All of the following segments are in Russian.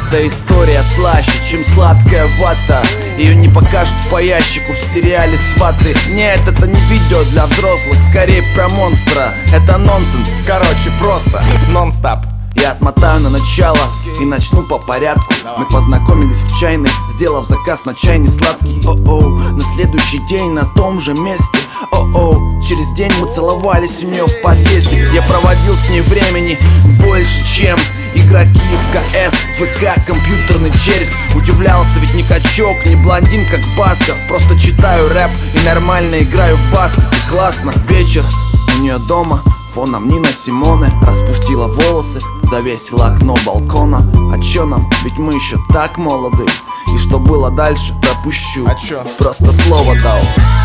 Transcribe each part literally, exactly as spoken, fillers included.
Эта история слаще, чем сладкая вата. Ее не покажут по ящику в сериале «Сваты». Нет, это не видео для взрослых, скорее про монстра. Это нонсенс, короче, просто нон-стоп. Я отмотаю на начало и начну по порядку. Мы познакомились в чайной, сделав заказ на чай не сладкий. О-оу, на следующий день на том же месте. О-оу, через день мы целовались у нее в подъезде. Я проводил с ней времени больше, чем игроки в КС, ВК, компьютерный червь. Удивлялся, ведь не качок, не блондин, как Басков. Просто читаю рэп и нормально играю в баскет. И классно, вечер у нее дома, фоном Нина Симоне. Распустила волосы, завесила окно балкона. А чё нам, ведь мы еще так молоды. И что было дальше, пропущу. А чё? Просто слово дал.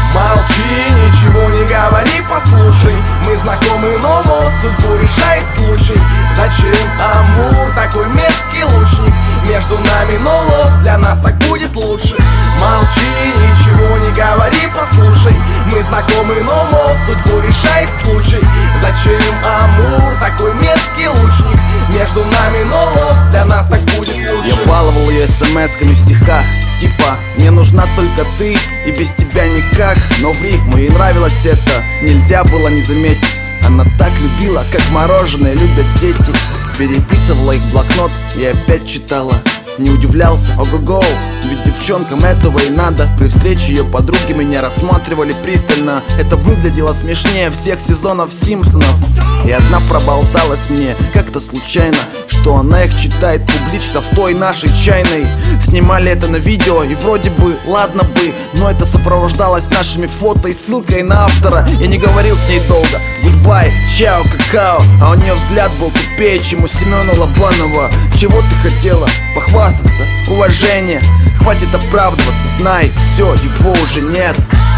Молчи, ничего не говори, послушай. Мы знакомы, но судьбу решает случай. Зачем Амур, такой меткий лучник? Между нами noloв, для нас так будет лучше. Молчи, ничего не говори, послушай. Мы знакомы, но судьбу решает случай. Зачем Амур, такой меткий лучник? Между нами noloв, для нас так будет лучше. Я баловал ее смс-ками в стихах, типа: мне нужна только ты, и без тебя никак. Но в рифму ей нравилось это, нельзя было не заметить. Она так любила, как мороженое любят дети. Переписывала их в блокнот и опять читала. Не удивлялся, ого-го, ведь девчонкам этого и надо. При встрече ее подруги меня рассматривали пристально. Это выглядело смешнее всех сезонов Симпсонов. И одна проболталась мне как-то случайно, что она их читает публично в той нашей чайной. Снимали это на видео и вроде бы ладно бы, но это сопровождалось нашими фото и ссылкой на автора. Я не говорил с ней долго, гудбай, чао, какао. А у нее взгляд был тупее, чем у Семена Лобанова. Чего ты хотела? Похвастаться, уважение. Хватит оправдываться, знай, все, его уже нет.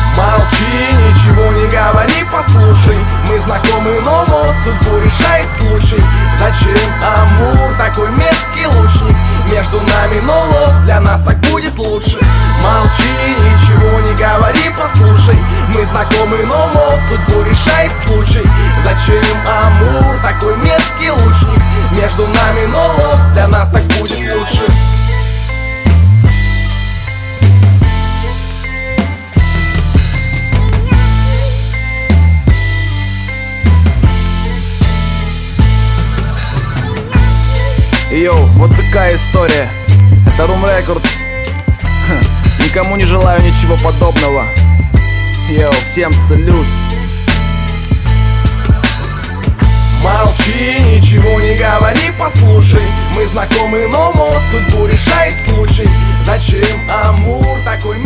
Молчи, ничего не говори, послушай. Мы знакомы, но судьбу решает случай. Зачем Амур, такой меткий лучник? Между нами noloв, для нас так будет лучше. Молчи, ничего не говори, послушай. Мы знакомы, но судьбу решает случай. Зачем Амур, такой меткий лучник? Между нами noloв, для нас так будет лучше. Йоу, вот такая история. Это Room Records. Ха, никому не желаю ничего подобного. Йоу, всем салют. Молчи, ничего не говори, послушай. Мы знакомы, но судьбу решает случай. Зачем Амур, такой